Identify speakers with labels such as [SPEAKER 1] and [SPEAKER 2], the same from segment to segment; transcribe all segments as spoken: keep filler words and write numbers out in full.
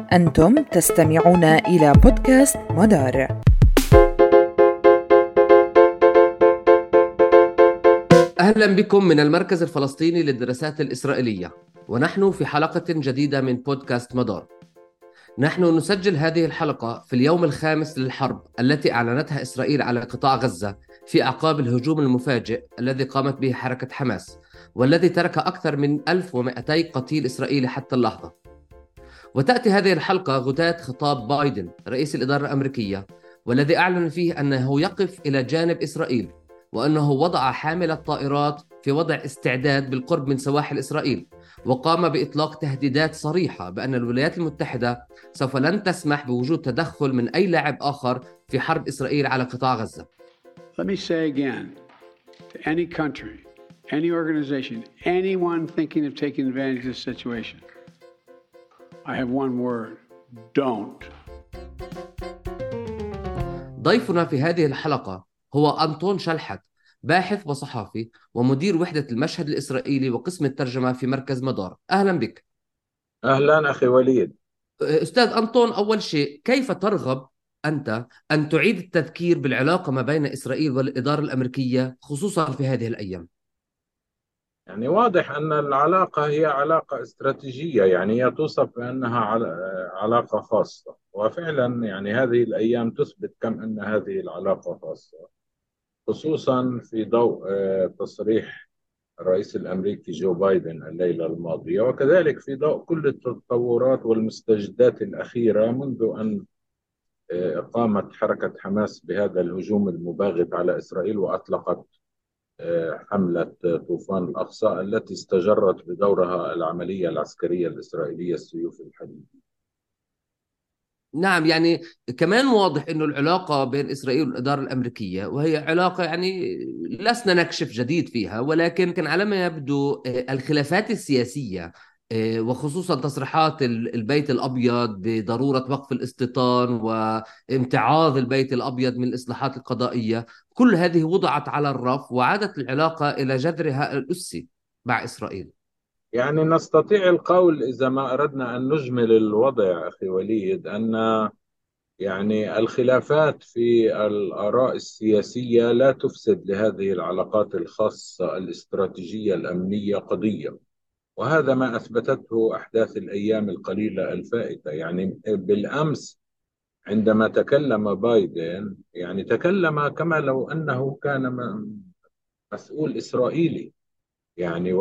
[SPEAKER 1] أنتم تستمعون إلى بودكاست مدار.
[SPEAKER 2] أهلا بكم من المركز الفلسطيني للدراسات الإسرائيلية، ونحن في حلقة جديدة من بودكاست مدار. نحن نسجل هذه الحلقة في اليوم الخامس للحرب التي أعلنتها إسرائيل على قطاع غزة في أعقاب الهجوم المفاجئ الذي قامت به حركة حماس، والذي ترك أكثر من ألف ومئتي قتيل إسرائيلي حتى اللحظة. وتأتي هذه الحلقة غداة خطاب بايدن رئيس الإدارة الأمريكية، والذي أعلن فيه أنه يقف إلى جانب إسرائيل، وأنه وضع حامل الطائرات في وضع استعداد بالقرب من سواحل إسرائيل، وقام بإطلاق تهديدات صريحة بأن الولايات المتحدة سوف لن تسمح بوجود تدخل من أي لاعب آخر في حرب إسرائيل على قطاع غزة.
[SPEAKER 3] Let me say again to any country, any organization, anyone thinking of taking advantage of the situation, I have one word: don't.
[SPEAKER 2] ضيفنا في هذه الحلقة هو أنطون شلحت، باحث وصحافي ومدير وحدة المشهد الإسرائيلي وقسم الترجمة في مركز مدار. أهلا بك.
[SPEAKER 4] أهلا أخي وليد.
[SPEAKER 2] أستاذ أنطون، أول شيء، كيف ترغب أنت أن تعيد التذكير بالعلاقة ما بين إسرائيل والإدارة الأمريكية خصوصا في هذه الأيام؟
[SPEAKER 4] يعني واضح أن العلاقة هي علاقة استراتيجية، يعني هي توصف بأنها علاقة خاصة، وفعلا يعني هذه الأيام تثبت كم أن هذه العلاقة خاصة، خصوصا في ضوء تصريح الرئيس الأمريكي جو بايدن الليلة الماضية، وكذلك في ضوء كل التطورات والمستجدات الأخيرة منذ أن قامت حركة حماس بهذا الهجوم المباغت على إسرائيل وأطلقت حملة طوفان الأقصى التي استجرت بدورها العملية العسكرية الإسرائيلية السيوف الحديدية.
[SPEAKER 2] نعم، يعني كمان واضح أنه العلاقة بين إسرائيل والإدارة الأمريكية، وهي علاقة يعني لسنا نكشف جديد فيها، ولكن على ما يبدو الخلافات السياسية وخصوصا تصريحات البيت الأبيض بضرورة وقف الاستيطان وامتعاض البيت الأبيض من الإصلاحات القضائية، كل هذه وضعت على الرف وعادت العلاقة إلى جذرها الأسي مع إسرائيل.
[SPEAKER 4] يعني نستطيع القول إذا ما أردنا أن نجمل الوضع أخي وليد أن يعني الخلافات في الآراء السياسية لا تفسد لهذه العلاقات الخاصة الاستراتيجية الأمنية قضية، وهذا ما أثبتته أحداث الأيام القليلة الفائتة. يعني بالأمس عندما تكلم بايدن يعني تكلم كما لو أنه كان مسؤول إسرائيلي، يعني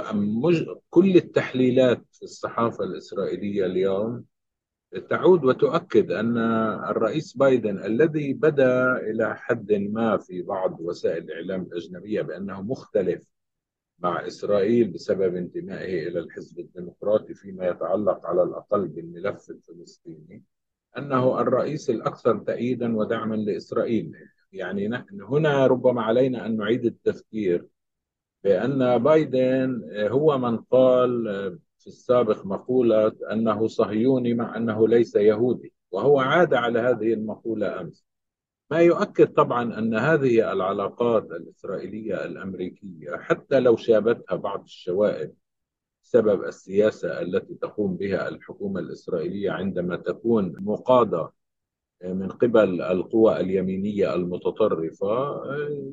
[SPEAKER 4] وكل التحليلات في الصحافة الإسرائيلية اليوم تعود وتؤكد أن الرئيس بايدن الذي بدأ إلى حد ما في بعض وسائل الإعلام الأجنبية بأنه مختلف مع إسرائيل بسبب انتمائه إلى الحزب الديمقراطي فيما يتعلق على الأقل بالملف الفلسطيني، أنه الرئيس الأكثر تأييدا ودعما لإسرائيل. يعني نحن هنا ربما علينا أن نعيد التفكير بأن بايدن هو من قال في السابق مقولة أنه صهيوني مع أنه ليس يهودي، وهو عاد على هذه المقولة أمس، ما يؤكد طبعا أن هذه العلاقات الإسرائيلية الأمريكية حتى لو شابتها بعض الشوائب بسبب السياسة التي تقوم بها الحكومة الإسرائيلية عندما تكون مقاضة من قبل القوى اليمينية المتطرفة،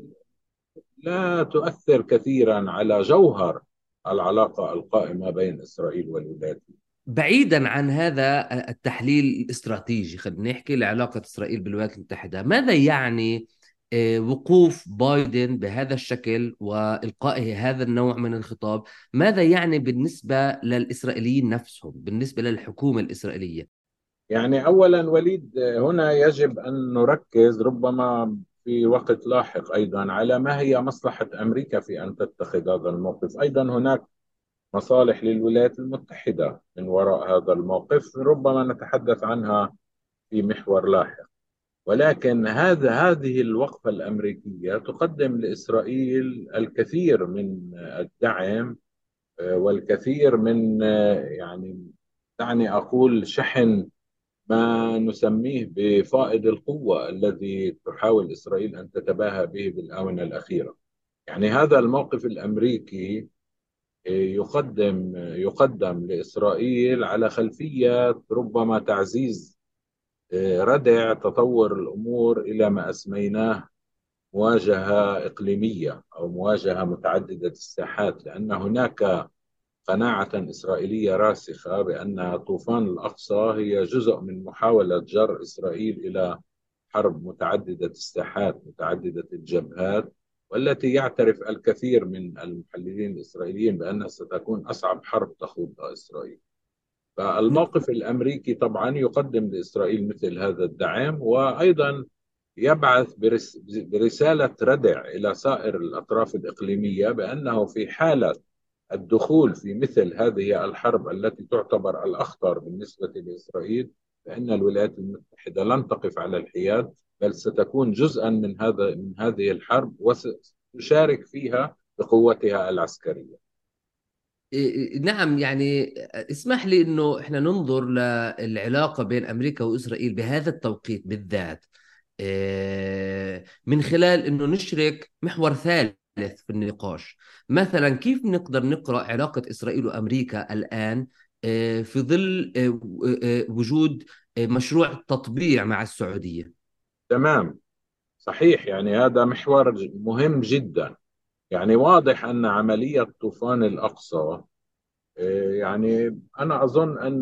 [SPEAKER 4] لا تؤثر كثيرا على جوهر العلاقة القائمة بين إسرائيل والولايات.
[SPEAKER 2] بعيدا عن هذا التحليل الاستراتيجي، خلينا نحكي لعلاقة إسرائيل بالولايات المتحدة. ماذا يعني آه، وقوف بايدن بهذا الشكل وإلقائه هذا النوع من الخطاب؟ ماذا يعني بالنسبة للإسرائيليين نفسهم، بالنسبة للحكومة الإسرائيلية؟
[SPEAKER 4] يعني أولا وليد، هنا يجب أن نركز ربما في وقت لاحق أيضا على ما هي مصلحة أمريكا في أن تتخذ هذا الموقف. أيضا هناك مصالح للولايات المتحدة من وراء هذا الموقف، ربما نتحدث عنها في محور لاحق. ولكن هذا هذه الوقفة الأمريكية تقدم لإسرائيل الكثير من الدعم والكثير من يعني دعني أقول شحن ما نسميه بفائض القوة الذي تحاول إسرائيل أن تتباهى به بالآونة الأخيرة. يعني هذا الموقف الأمريكي يقدم يقدم لإسرائيل على خلفية ربما تعزيز ردع تطور الأمور إلى ما أسميناه مواجهة إقليمية أو مواجهة متعددة الساحات، لأن هناك قناعة إسرائيلية راسخة بأن طوفان الأقصى هي جزء من محاولة جر إسرائيل إلى حرب متعددة الساحات متعددة الجبهات، والتي يعترف الكثير من المحللين الإسرائيليين بأنها ستكون أصعب حرب تخوضها إسرائيل. فالموقف الأمريكي طبعا يقدم لإسرائيل مثل هذا الدعم، وأيضا يبعث برس برسالة ردع إلى سائر الأطراف الإقليمية بأنه في حالة الدخول في مثل هذه الحرب التي تعتبر الأخطر بالنسبة لإسرائيل، فإن الولايات المتحدة لن تقف على الحياد، بل ستكون جزءا من هذا من هذه الحرب وستشارك فيها بقوتها العسكرية.
[SPEAKER 2] إيه، نعم، يعني اسمح لي انه احنا ننظر للعلاقة بين امريكا واسرائيل بهذا التوقيت بالذات، إيه، من خلال انه نشرك محور ثالث في النقاش. مثلا كيف نقدر نقرأ علاقة اسرائيل وامريكا الآن إيه، في ظل إيه، إيه، وجود إيه، مشروع تطبيع مع السعودية؟
[SPEAKER 4] تمام، صحيح، يعني هذا محور مهم جدا. يعني واضح أن عملية طوفان الأقصى، إيه، يعني أنا أظن أن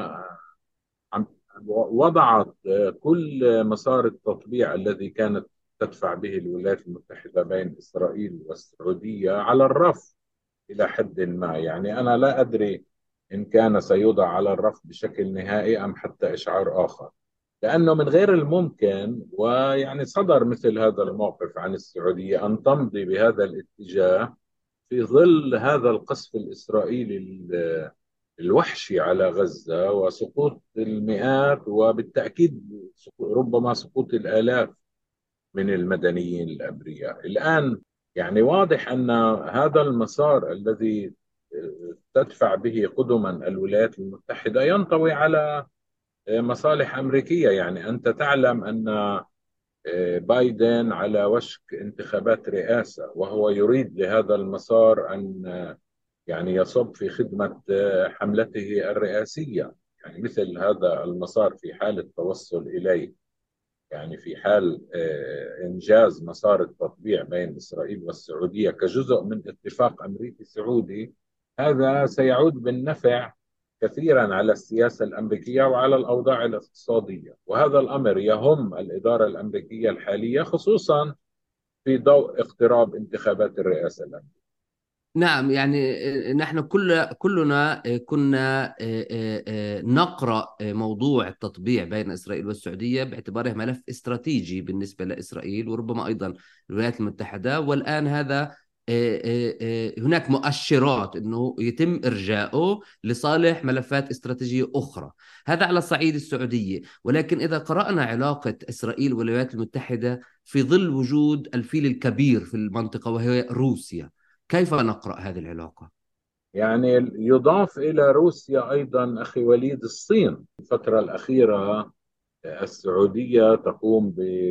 [SPEAKER 4] عم- وضعت كل مسار التطبيع الذي كانت تدفع به الولايات المتحدة بين إسرائيل والسعودية على الرف إلى حد ما. يعني أنا لا أدري إن كان سيوضع على الرف بشكل نهائي أم حتى إشعار آخر، لأنه من غير الممكن، ويعني صدر مثل هذا الموقف عن السعودية، أن تمضي بهذا الاتجاه في ظل هذا القصف الإسرائيلي الوحشي على غزة وسقوط المئات وبالتأكيد ربما سقوط الآلاف من المدنيين الأبرياء الآن. يعني واضح أن هذا المسار الذي تدفع به قدما الولايات المتحدة ينطوي على مصالح أمريكية. يعني أنت تعلم أن بايدن على وشك انتخابات رئاسة، وهو يريد لهذا المسار أن يعني يصب في خدمة حملته الرئاسية. يعني مثل هذا المسار في حال التوصل إليه، يعني في حال آه، إنجاز مسار التطبيع بين إسرائيل والسعودية كجزء من اتفاق أمريكي سعودي، هذا سيعود بالنفع كثيرا على السياسة الأمريكية وعلى الأوضاع الاقتصادية. وهذا الأمر يهم الإدارة الأمريكية الحالية، خصوصا في ضوء اقتراب انتخابات الرئاسة الأمريكية.
[SPEAKER 2] نعم، يعني آه، نحن كل كلنا آه، كنا آه، آه، آه، نقرأ آه، موضوع التطبيع بين إسرائيل والسعودية باعتباره ملف استراتيجي بالنسبة لإسرائيل وربما أيضا الولايات المتحدة. والآن هذا آه، آه، آه، هناك مؤشرات أنه يتم إرجاؤه لصالح ملفات استراتيجية أخرى. هذا على الصعيد السعودية. ولكن إذا قرأنا علاقة إسرائيل والولايات المتحدة في ظل وجود الفيل الكبير في المنطقة وهي روسيا، كيف نقرأ هذه العلاقة؟
[SPEAKER 4] يعني يضاف إلى روسيا أيضا أخي وليد الصين. الفترة الأخيرة السعودية تقوم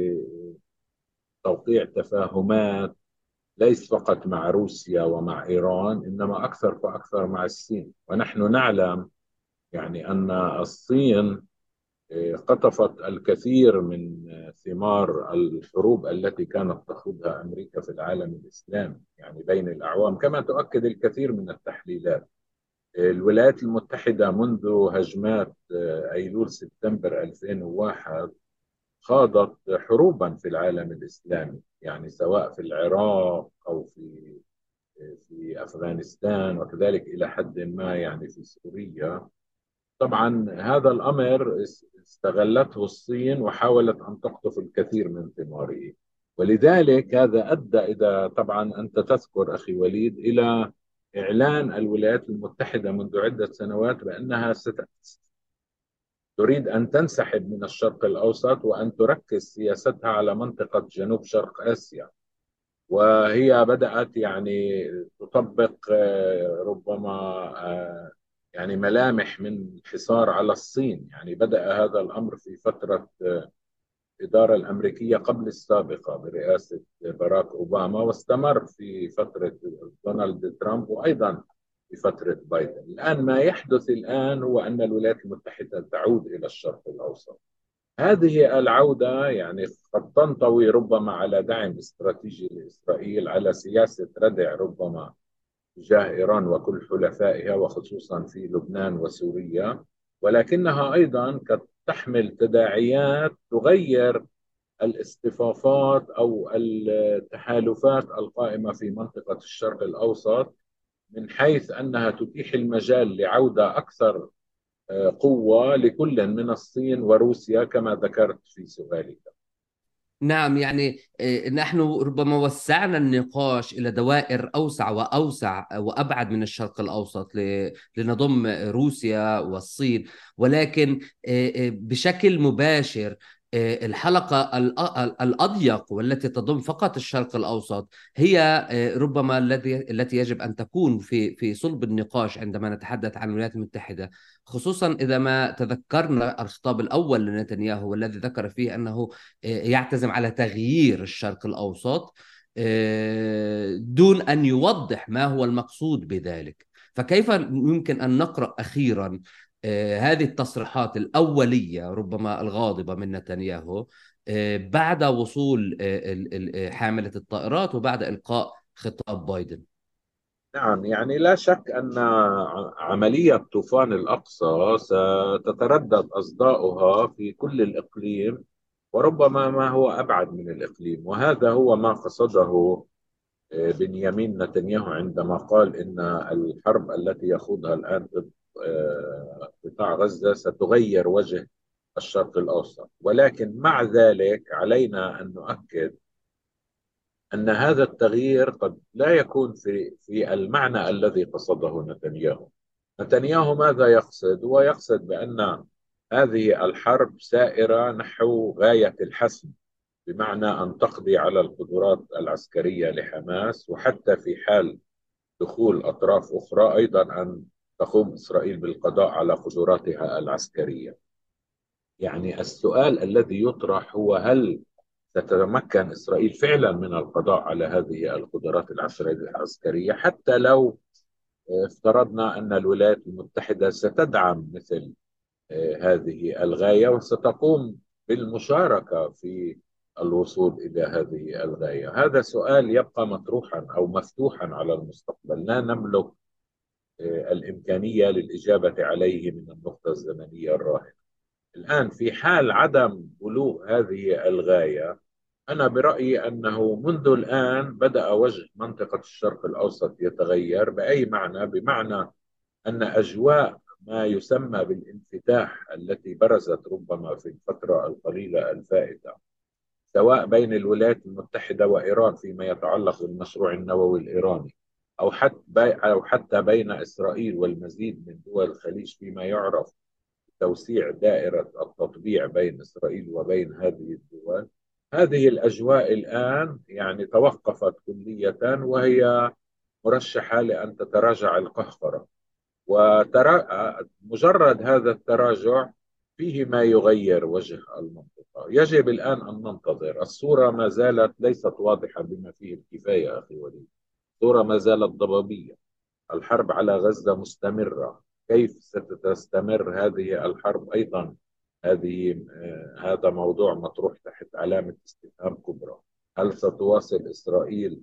[SPEAKER 4] بتوقيع تفاهمات ليس فقط مع روسيا ومع إيران، إنما أكثر فأكثر مع الصين. ونحن نعلم يعني أن الصين قطفت الكثير من ثمار الحروب التي كانت تخوضها أمريكا في العالم الإسلامي يعني بين الأعوام، كما تؤكد الكثير من التحليلات. الولايات المتحدة منذ هجمات أيلول سبتمبر ألفين وواحد خاضت حروبا في العالم الإسلامي، يعني سواء في العراق أو في في أفغانستان، وكذلك إلى حد ما يعني في سوريا. طبعا هذا الأمر استغلته الصين وحاولت أن تقطف الكثير من ثماره، ولذلك هذا أدى، إذا طبعا أنت تذكر أخي وليد، إلى إعلان الولايات المتحدة منذ عدة سنوات بأنها ست... تريد أن تنسحب من الشرق الأوسط وأن تركز سياستها على منطقة جنوب شرق آسيا. وهي بدأت يعني تطبق آه، ربما آه، يعني ملامح من حصار على الصين. يعني بدأ هذا الأمر في فترة آه، الإدارة الأمريكية قبل السابقة برئاسة باراك أوباما، واستمر في فترة دونالد ترامب، وأيضا في فترة بايدن. الآن ما يحدث الآن هو أن الولايات المتحدة تعود إلى الشرق الأوسط. هذه العودة يعني قد تنطوي ربما على دعم استراتيجي لإسرائيل، على سياسة ردع ربما تجاه إيران وكل حلفائها وخصوصا في لبنان وسوريا، ولكنها أيضا قد تحمل تداعيات تغير الاصطفافات أو التحالفات القائمة في منطقة الشرق الأوسط، من حيث أنها تتيح المجال لعودة أكثر قوة لكل من الصين وروسيا كما ذكرت في سؤالك.
[SPEAKER 2] نعم، يعني نحن ربما وسعنا النقاش إلى دوائر أوسع وأوسع وأبعد من الشرق الأوسط لنضم روسيا والصين، ولكن بشكل مباشر الحلقة الأضيق والتي تضم فقط الشرق الأوسط هي ربما التي التي يجب أن تكون في في صلب النقاش عندما نتحدث عن الولايات المتحدة، خصوصا إذا ما تذكرنا الخطاب الأول لنتنياهو والذي ذكر فيه أنه يعتزم على تغيير الشرق الأوسط دون أن يوضح ما هو المقصود بذلك. فكيف يمكن أن نقرأ أخيرا هذه التصريحات الأولية ربما الغاضبة من نتنياهو بعد وصول حاملة الطائرات وبعد إلقاء خطاب بايدن؟
[SPEAKER 4] نعم، يعني لا شك أن عملية طوفان الأقصى ستتردد أصداؤها في كل الإقليم، وربما ما هو أبعد من الإقليم. وهذا هو ما قصده بنيامين نتنياهو عندما قال إن الحرب التي يخوضها الآن ضد قطاع غزة ستغير وجه الشرق الأوسط. ولكن مع ذلك علينا أن نؤكد أن هذا التغيير قد لا يكون في في المعنى الذي قصده نتنياهو. نتنياهو ماذا يقصد؟ هو يقصد بأن هذه الحرب سائرة نحو غاية الحسم، بمعنى أن تقضي على القدرات العسكرية لحماس، وحتى في حال دخول أطراف أخرى أيضا أن تقوم إسرائيل بالقضاء على قدراتها العسكرية. يعني السؤال الذي يطرح هو هل تتمكن إسرائيل فعلا من القضاء على هذه القدرات العسكرية، حتى لو افترضنا أن الولايات المتحدة ستدعم مثل هذه الغاية وستقوم بالمشاركة في الوصول إلى هذه الغاية. هذا سؤال يبقى مطروحا أو مفتوحا على المستقبل، لا نملك الإمكانية للإجابة عليه من النقطة الزمنية الراهنة. الآن في حال عدم بلوغ هذه الغاية، أنا برأيي أنه منذ الآن بدأ وجه منطقة الشرق الأوسط يتغير. بأي معنى؟ بمعنى أن أجواء ما يسمى بالانفتاح التي برزت ربما في الفترة القليلة الفائتة، سواء بين الولايات المتحدة وإيران فيما يتعلق بالمشروع النووي الإيراني، أو حتى أو حتى بين إسرائيل والمزيد من دول الخليج فيما يعرف توسيع دائرة التطبيع بين إسرائيل وبين هذه الدول. هذه الأجواء الآن يعني توقفت كلية، وهي مرشحة لأن تتراجع القهقرة. وترى مجرد هذا التراجع فيه ما يغير وجه المنطقة. يجب الآن أن ننتظر. الصورة ما زالت ليست واضحة بما فيه الكفاية أخي وليد، الصورة ما زالت ضبابية. الحرب على غزة مستمرة. كيف ستستمر هذه الحرب أيضا؟ هذه هذا موضوع مطروح تحت علامة استفهام كبرى. هل ستواصل إسرائيل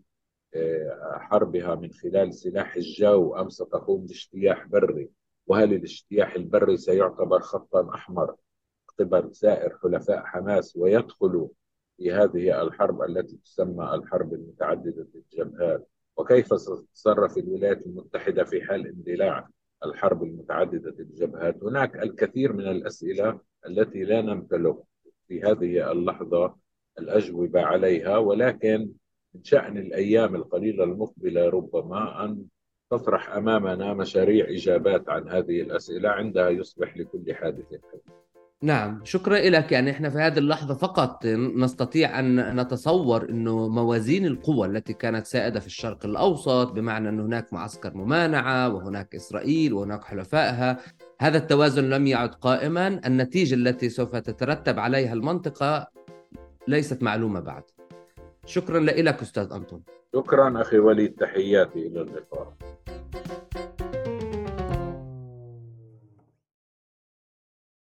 [SPEAKER 4] حربها من خلال سلاح الجو أم ستقوم باجتياح بري؟ وهل الاجتياح البري سيعتبر خطا أحمر قبل سائر حلفاء حماس ويدخل في هذه الحرب التي تسمى الحرب المتعددة الجبهات؟ وكيف ستتصرف الولايات المتحدة في حال اندلاع الحرب المتعددة الجبهات؟ هناك الكثير من الأسئلة التي لا نمتلك في هذه اللحظة الأجوبة عليها، ولكن من شأن الأيام القليلة المقبلة ربما أن تطرح أمامنا مشاريع إجابات عن هذه الأسئلة، عندها يصبح لكل حادث حديث.
[SPEAKER 2] نعم، شكرا لك. يعني إحنا في هذه اللحظة فقط نستطيع أن نتصور أنه موازين القوى التي كانت سائدة في الشرق الأوسط، بمعنى أن هناك معسكر ممانعة وهناك إسرائيل وهناك حلفائها، هذا التوازن لم يعد قائما. النتيجة التي سوف تترتب عليها المنطقة ليست معلومة بعد. شكرا لك أستاذ أنطون.
[SPEAKER 4] شكرا أخي وليد، تحياتي، إلى اللقاء.